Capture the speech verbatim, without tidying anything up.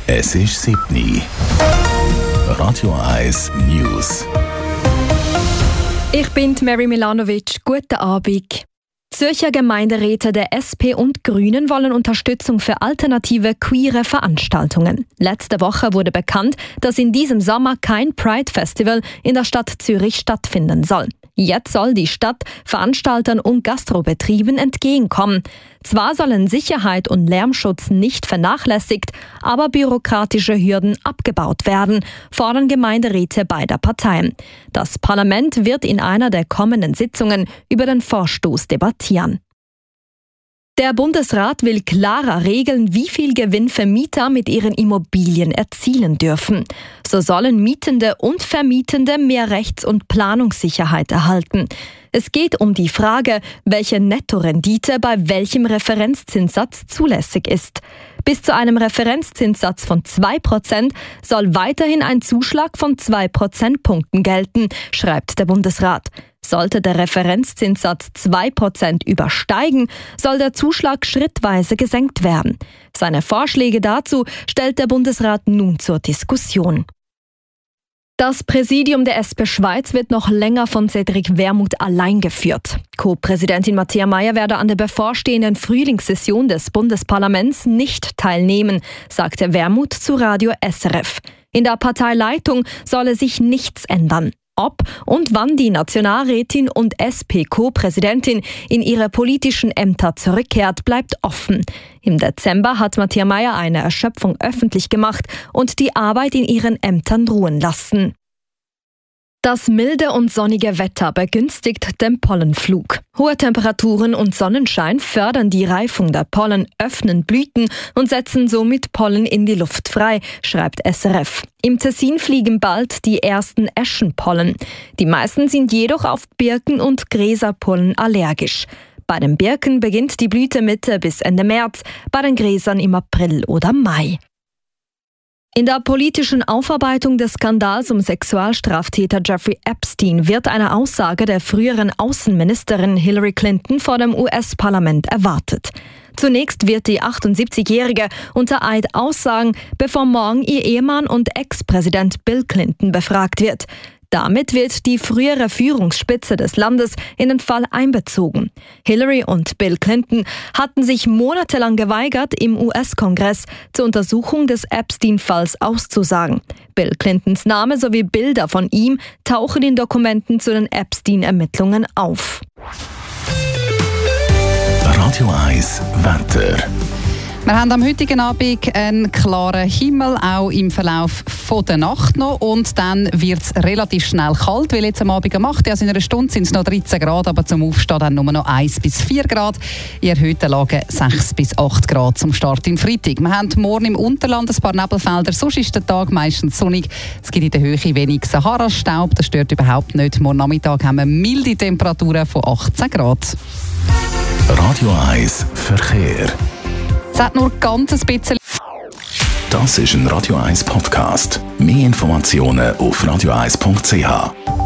Es ist sieben Uhr. Radio eins News. Ich bin Mary Milanovic. Guten Abend. Zürcher Gemeinderäte der S P und Grünen wollen Unterstützung für alternative queere Veranstaltungen. Letzte Woche wurde bekannt, dass in diesem Sommer kein Pride-Festival in der Stadt Zürich stattfinden soll. Jetzt soll die Stadt Veranstaltern und Gastrobetrieben entgegenkommen. Zwar sollen Sicherheit und Lärmschutz nicht vernachlässigt, aber bürokratische Hürden abgebaut werden, fordern Gemeinderäte beider Parteien. Das Parlament wird in einer der kommenden Sitzungen über den Vorstoß debattieren. Der Bundesrat will klarer regeln, wie viel Gewinn Vermieter mit ihren Immobilien erzielen dürfen. So sollen Mietende und Vermietende mehr Rechts- und Planungssicherheit erhalten. Es geht um die Frage, welche Nettorendite bei welchem Referenzzinssatz zulässig ist. Bis zu einem Referenzzinssatz von zwei Prozent soll weiterhin ein Zuschlag von zwei Prozentpunkten gelten, schreibt der Bundesrat. Sollte der Referenzzinssatz zwei Prozent übersteigen, soll der Zuschlag schrittweise gesenkt werden. Seine Vorschläge dazu stellt der Bundesrat nun zur Diskussion. Das Präsidium der S P Schweiz wird noch länger von Cedric Wermuth allein geführt. Co-Präsidentin Matthäa Meier werde an der bevorstehenden Frühlingssession des Bundesparlaments nicht teilnehmen, sagte Wermuth zu Radio S R F. In der Parteileitung solle sich nichts ändern. Ob und wann die Nationalrätin und S P-Co-Präsidentin in ihre politischen Ämter zurückkehrt, bleibt offen. Im Dezember hat Matthäa Meier eine Erschöpfung öffentlich gemacht und die Arbeit in ihren Ämtern ruhen lassen. Das milde und sonnige Wetter begünstigt den Pollenflug. Hohe Temperaturen und Sonnenschein fördern die Reifung der Pollen, öffnen Blüten und setzen somit Pollen in die Luft frei, schreibt S R F. Im Tessin fliegen bald die ersten Eschenpollen. Die meisten sind jedoch auf Birken- und Gräserpollen allergisch. Bei den Birken beginnt die Blüte Mitte bis Ende März, bei den Gräsern im April oder Mai. In der politischen Aufarbeitung des Skandals um Sexualstraftäter Jeffrey Epstein wird eine Aussage der früheren Außenministerin Hillary Clinton vor dem U S-Parlament erwartet. Zunächst wird die achtundsiebzigjährige unter Eid aussagen, bevor morgen ihr Ehemann und Ex-Präsident Bill Clinton befragt wird. Damit wird die frühere Führungsspitze des Landes in den Fall einbezogen. Hillary und Bill Clinton hatten sich monatelang geweigert, im U S-Kongress zur Untersuchung des Epstein-Falls auszusagen. Bill Clintons Name sowie Bilder von ihm tauchen in Dokumenten zu den Epstein-Ermittlungen auf. Radio eins Wetter. Wir haben am heutigen Abend einen klaren Himmel, auch im Verlauf von der Nacht noch. Und dann wird es relativ schnell kalt, weil jetzt am Abend um acht Uhr, also in einer Stunde sind es noch dreizehn Grad, aber zum Aufstehen dann nur noch eins bis vier Grad. In erhöhten Lagen sechs bis acht Grad zum Start im Freitag. Wir haben morgen im Unterland ein paar Nebelfelder, sonst ist der Tag meistens sonnig. Es gibt in der Höhe wenig Sahara-Staub, das stört überhaupt nicht. Morgen Nachmittag haben wir milde Temperaturen von achtzehn Grad. Radio eins Verkehr. Es hat nur ganz ein bisschen. Das ist ein Radio eins Podcast. Mehr Informationen auf radio eins punkt c h.